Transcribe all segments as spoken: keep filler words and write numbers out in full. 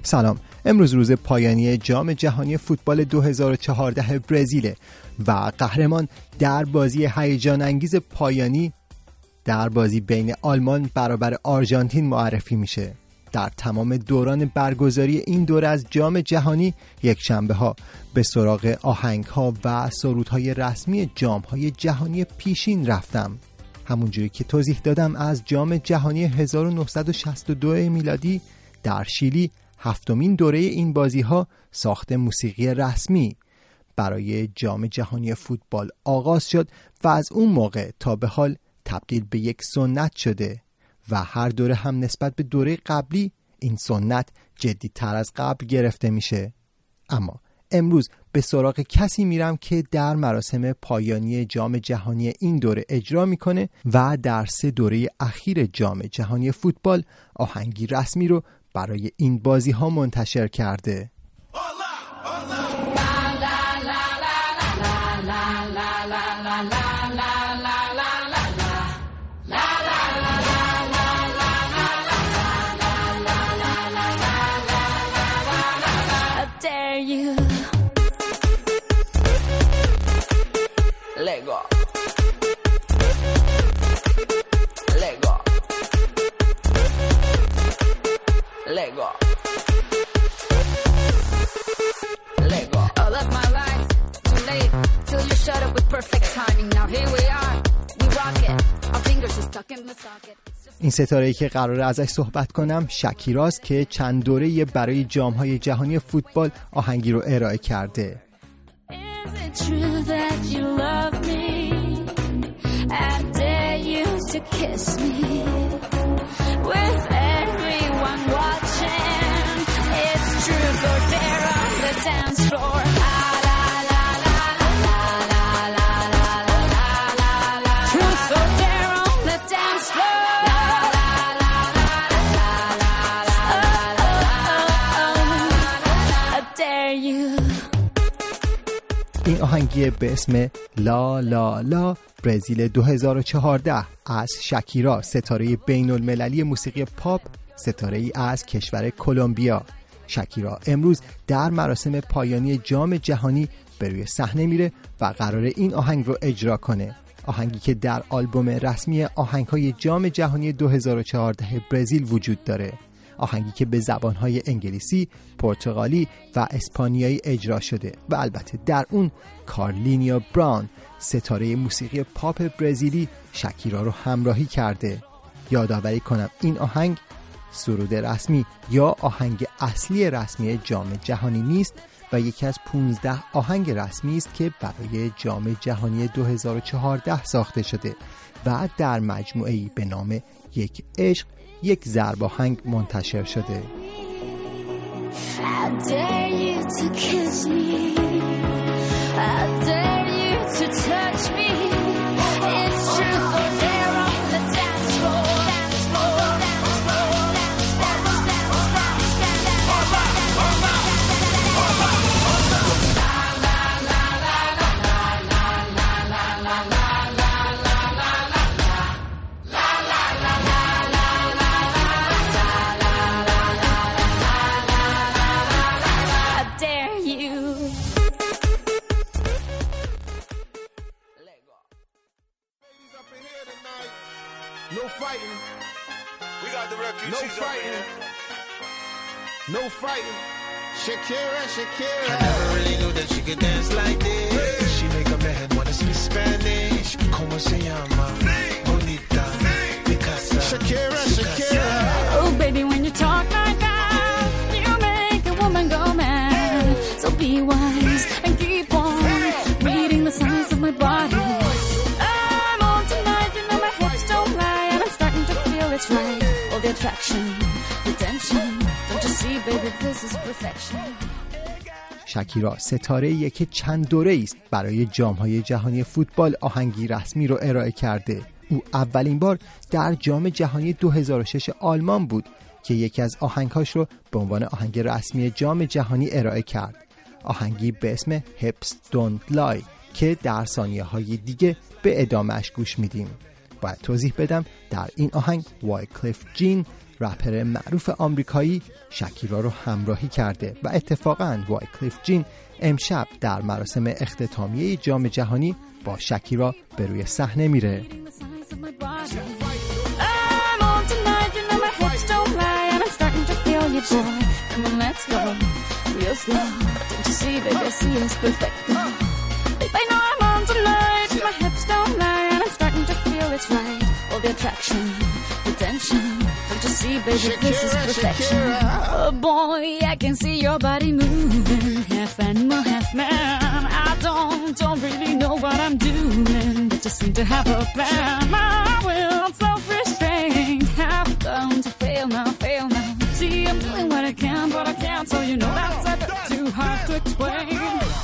سلام. امروز روز پایانی جام جهانی فوتبال دو هزار و چهارده برزیل و قهرمان در بازی هیجان انگیز پایانی در بازی بین آلمان برابر آرژانتین معرفی میشه. در تمام دوران برگزاری این دوره از جام جهانی یک شنبه ها به سراغ آهنگ ها و سرودهای رسمی جام های جهانی پیشین رفتم. همونجوری که توضیح دادم از جام جهانی هزار و نهصد و شصت و دو میلادی در شیلی هفتمین دوره این بازی ها ساخت موسیقی رسمی برای جام جهانی فوتبال آغاز شد و از اون موقع تا به حال تبدیل به یک سنت شده و هر دوره هم نسبت به دوره قبلی این سنت جدی تر از قبل گرفته میشه. اما امروز به سراغ کسی میرم که در مراسم پایانی جام جهانی این دوره اجرا میکنه و در سه دوره اخیر جام جهانی فوتبال آهنگی رسمی رو برای این بازی ها منتشر کرده. Lego. Lego. Lego. Lego. All of my life, too late, till you shut up with perfect timing. Now here we are, we rock it. Our fingers are stuck in the socket. این ستاره‌ای که قراره ازش صحبت کنم شکیراست که چند دوره برای جام‌های جهانی فوتبال آهنگی رو ارائه کرده. Is it true that you love me? I dare you to kiss me with everyone watching. It's truth or dare on the dance floor. La la la la la la la la la la la. Truth or dare on the dance floor. La la la la la la la la. I dare you. این آهنگی به اسم لا لا لا برزیل دو هزار و چهارده از شکیرا، ستاره بین المللی موسیقی پاپ، ستاره ای از کشور کلمبیا. شکیرا امروز در مراسم پایانی جام جهانی به روی صحنه میره و قراره این آهنگ رو اجرا کنه. آهنگی که در آلبوم رسمی آهنگ‌های جام جهانی دو هزار و چهارده برزیل وجود داره. آهنگی که به زبانهای انگلیسی، پرتغالی و اسپانیایی اجرا شده و البته در اون کارلینیا براون، ستاره موسیقی پاپ برزیلی، شکیرا رو همراهی کرده. یادآوری کنم این آهنگ سرود رسمی یا آهنگ اصلی رسمی جام جهانی نیست و یکی از پانزده آهنگ رسمی است که برای جام جهانی دو هزار و چهارده ساخته شده و در مجموعه‌ای به نام یک عشق یک ضرب آهنگ منتشر شده. I dare you to kiss me. I dare you to touch me. It's truth or dare on the dance floor. Dance floor, dance floor, dance, dance, dance, dance, dance, dance. La la la la No fighting. We got the refugees. No fighting. No fighting. Shakira, Shakira. I never really knew that she could dance like this. Hey. She make a man wanna speak Spanish. Como se llama? Bonita. Picasa. Shakira, Shakira. Oh, baby, when you talk like that, you make a woman go mad. So be wise and keep on reading the signs of my body. I'm on tonight, you know my hips don't lie, and I'm starting to feel it's right. All the attraction, the tension. Don't you see, baby, this is perfection. شکیرا ستاره‌ایه که چند دوره است برای جام‌های جهانی فوتبال آهنگی رسمی رو ارائه کرده. او اولین بار در جام جهانی دو هزار و شش آلمان بود که یکی از آهنگ‌هاش رو به عنوان آهنگ رسمی جام جهانی ارائه کرد. آهنگی به اسم Hips Don't Lie که در ثانیه‌های دیگه به ادامهش گوش میدیم. باید توضیح بدم در این آهنگ وایکلیف جین رپر معروف آمریکایی شکیرا رو همراهی کرده و اتفاقاً وایکلیف جین امشب در مراسم اختتامیه جام جهانی با شکیرا به روی صحنه میره. The attraction, the tension. Don't you see, baby, Shakira, this is perfection. Shakira. Oh boy, I can see your body moving, half animal, half man. I don't, don't really know what I'm doing, but just seem to have a plan. My will, self-restraint, have come to fail now, fail now. See, I'm doing what I can, but I can't, so you know that's a bit too hard to explain.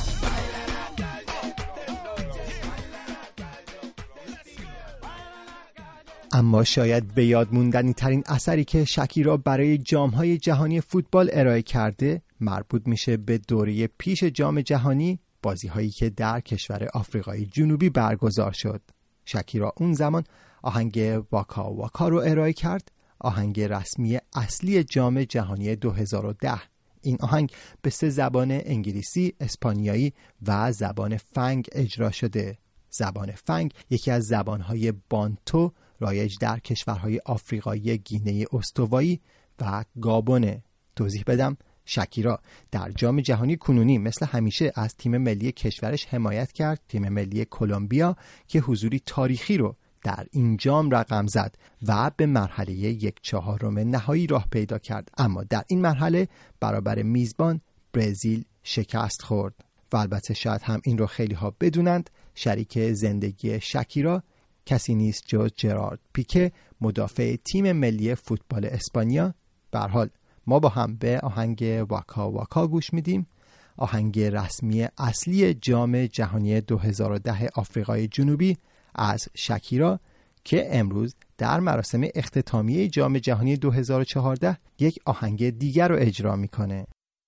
اما شاید به یاد موندنی ترین اثری که شکیرا برای جام‌های جهانی فوتبال ارائه کرده مربوط میشه به دوره پیش جام جهانی، بازی‌هایی که در کشور آفریقای جنوبی برگزار شد. شکیرا اون زمان آهنگ واکا واکا رو ارائه کرد، آهنگ رسمی اصلی جام جهانی دو هزار و ده. این آهنگ به سه زبان انگلیسی، اسپانیایی و زبان فنگ اجرا شده. زبان فنگ یکی از زبان‌های بانتو رایج در کشورهای آفریقایی گینه استوایی و گابونه. توضیح بدم، شکیرا در جام جهانی کنونی مثل همیشه از تیم ملی کشورش حمایت کرد، تیم ملی کلمبیا که حضوری تاریخی رو در این جام رقم زد و به مرحله یک چهارم نهایی راه پیدا کرد، اما در این مرحله برابر میزبان برزیل شکست خورد. و البته شاید هم این رو خیلی ها بدونند، شریک زندگی شکیرا کسی نیست جز جرارد پیکه، مدافع تیم ملی فوتبال اسپانیا. به هر حال ما با هم به آهنگ واکا واکا گوش میدیم، آهنگ رسمی اصلی جام جهانی دو هزار و ده آفریقای جنوبی از شکیرا که امروز در مراسم اختتامیه جام جهانی دو هزار و چهارده یک آهنگ دیگر رو اجرا میکنه.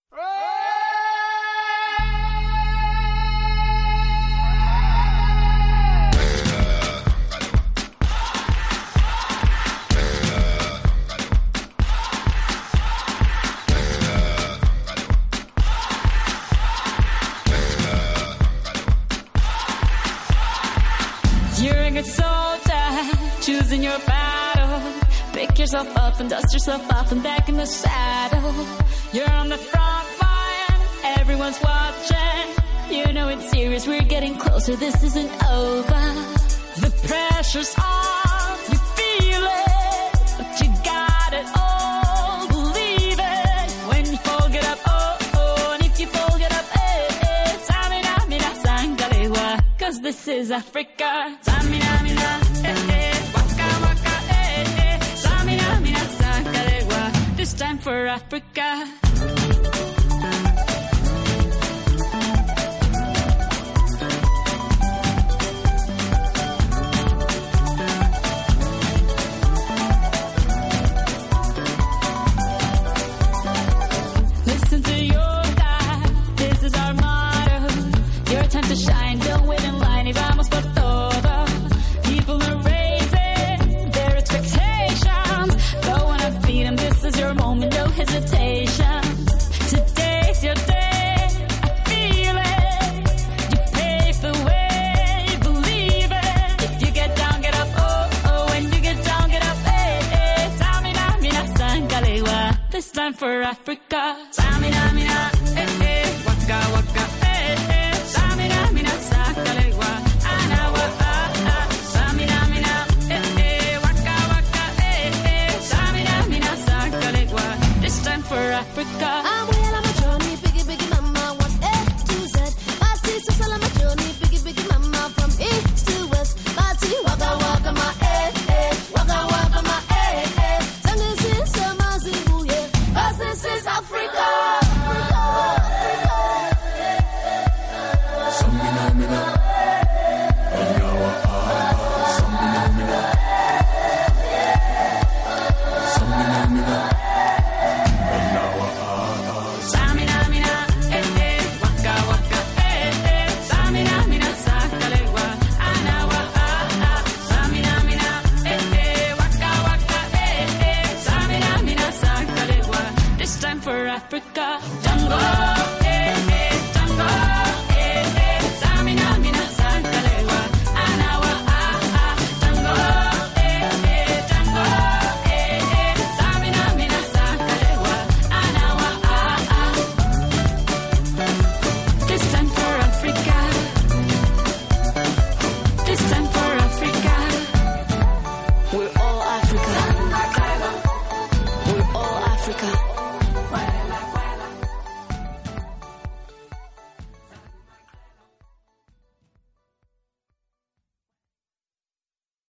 Choosing your battle, pick yourself up and dust yourself off and back in the saddle. You're on the front line, everyone's watching. You know it's serious, we're getting closer, this isn't over. The pressure's on, you feel it, but you got it all, believe it. When you fall, get up, oh, oh, and if you fall, get up, eh, eh. Tamina, mina, sangalewa, cause this is Africa. Tamina, mina, eh, eh. This time for Africa. Listen to your God, this is our motto. Your time to shine, don't wait in line. Y vamos por todo. People are raising their expectations. Go on and feed them, this is your moment, no hesitation. Today's your day, I feel it. You pave the way, believe it. If you get down, get up, oh, oh. When you get down, get up, eh, eh. Tamina, mina, sangalewa. This time for Africa. Tamina, mina, eh, eh. Waka, waka, eh, eh. Tamina, mina, sangalewa. Anawa, ah, ah. Tamina, mina, eh, eh. Waka, waka, eh, eh. Tamina, mina, sangalewa. This time for Africa. I'm well on my journey, biggie, biggie, mama, one A to Z. My sister's all on my journey, biggie, biggie, mama, from east to west. My tea, waka, waka, my eh, eh, waka, waka, my eh, eh. Send this in some Zimbabwe, cause this is Africa. time for Africa. Django, eh, eh, Django, eh, eh. Samina, mina, sankalewa, anawa, ah, ah. Django, eh, eh, Django, eh, eh. Samina, mina, sankalewa, anawa, ah, ah. This time for Africa. This time for Africa. We're all Africa. We're all Africa.